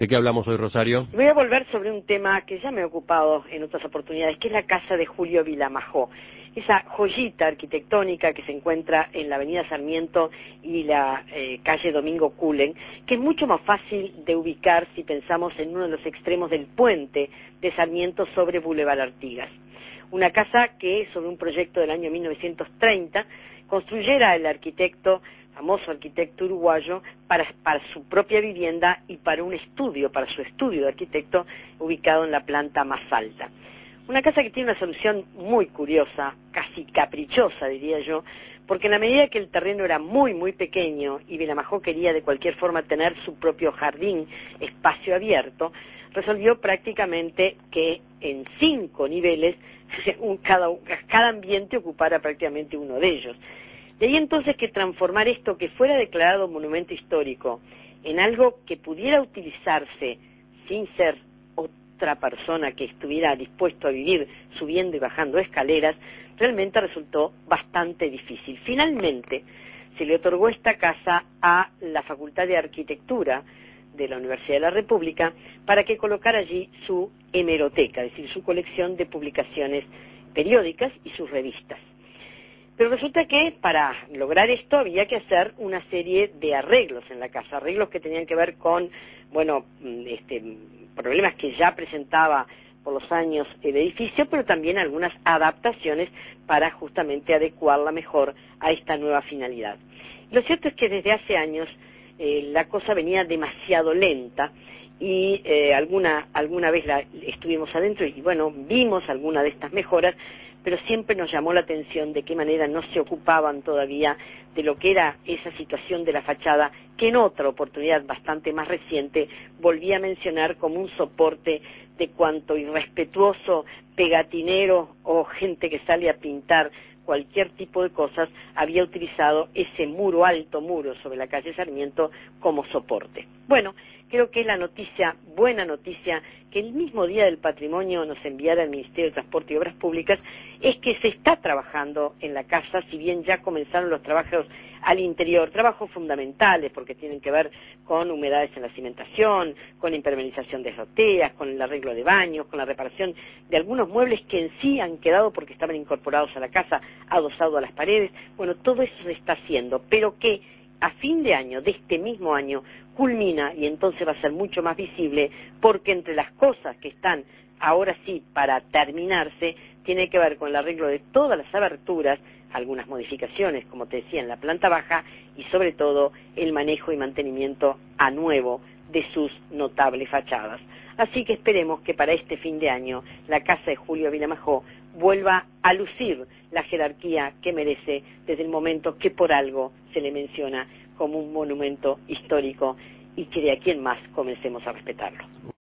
¿De qué hablamos hoy, Rosario? Voy a volver sobre un tema que ya me he ocupado en otras oportunidades, que es la casa de Julio Vilamajó. Esa joyita arquitectónica que se encuentra en la avenida Sarmiento y la calle Domingo Cullen, que es mucho más fácil de ubicar si pensamos en uno de los extremos del puente de Sarmiento sobre Boulevard Artigas. Una casa que, sobre un proyecto del año 1930, construyera el famoso arquitecto uruguayo, para su propia vivienda y para su estudio de arquitecto, ubicado en la planta más alta. Una casa que tiene una solución muy curiosa, casi caprichosa, diría yo, porque en la medida que el terreno era muy, muy pequeño y Vilamajó quería de cualquier forma tener su propio jardín, espacio abierto, resolvió prácticamente que en 5 niveles cada ambiente ocupara prácticamente uno de ellos. De ahí entonces que transformar esto que fuera declarado monumento histórico en algo que pudiera utilizarse sin ser otra persona que estuviera dispuesto a vivir subiendo y bajando escaleras, realmente resultó bastante difícil. Finalmente se le otorgó esta casa a la Facultad de Arquitectura de la Universidad de la República para que colocara allí su hemeroteca, es decir, su colección de publicaciones periódicas y sus revistas. Pero resulta que para lograr esto había que hacer una serie de arreglos en la casa, arreglos que tenían que ver con, problemas que ya presentaba por los años el edificio, pero también algunas adaptaciones para justamente adecuarla mejor a esta nueva finalidad. Lo cierto es que desde hace años la cosa venía demasiado lenta y alguna vez estuvimos adentro y vimos alguna de estas mejoras, pero siempre nos llamó la atención de qué manera no se ocupaban todavía de lo que era esa situación de la fachada, que en otra oportunidad bastante más reciente volví a mencionar como un soporte de cuanto irrespetuoso pegatinero o gente que sale a pintar cualquier tipo de cosas había utilizado ese alto muro sobre la calle Sarmiento como soporte. Bueno, creo que es buena noticia, que el mismo Día del Patrimonio nos enviara el Ministerio de Transporte y Obras Públicas, es que se está trabajando en la casa, si bien ya comenzaron los trabajos al interior, trabajos fundamentales porque tienen que ver con humedades en la cimentación, con impermeabilización de azoteas, con el arreglo de baños, con la reparación de algunos muebles que en sí han quedado porque estaban incorporados a la casa, adosado a las paredes. Bueno, todo eso se está haciendo, pero que a fin de año, de este mismo año, culmina y entonces va a ser mucho más visible, porque entre las cosas que están ahora sí para terminarse, tiene que ver con el arreglo de todas las aberturas, algunas modificaciones, como te decía, en la planta baja, y sobre todo el manejo y mantenimiento a nuevo de sus notables fachadas. Así que esperemos que para este fin de año la casa de Julio Vilamajó vuelva a lucir la jerarquía que merece desde el momento que por algo se le menciona como un monumento histórico y que de aquí en más comencemos a respetarlo.